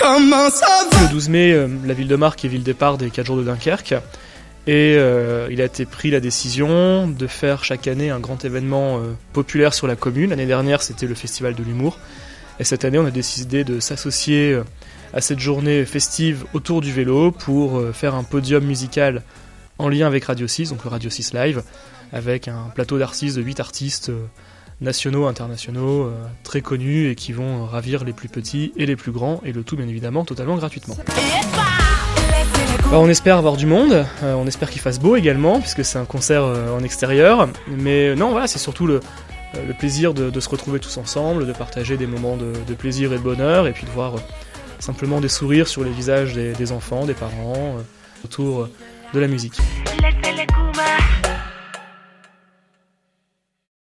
Le 12 mai, la ville de Marcq est ville départ des 4 jours de Dunkerque. Et il a été pris la décision de faire chaque année un grand événement populaire sur la commune. L'année dernière, c'était le Festival de l'humour. Et cette année, on a décidé de s'associer à cette journée festive autour du vélo pour faire un podium musical en lien avec Radio 6, donc le Radio 6 Live, avec un plateau d'artistes, de 8 artistes nationaux, internationaux, très connus et qui vont ravir les plus petits et les plus grands, et le tout bien évidemment totalement gratuitement. Alors on espère avoir du monde, on espère qu'il fasse beau également, puisque c'est un concert en extérieur, mais non voilà, c'est surtout le plaisir de se retrouver tous ensemble, de partager des moments de plaisir et de bonheur, et puis de voir simplement des sourires sur les visages des enfants, des parents, autour de la musique.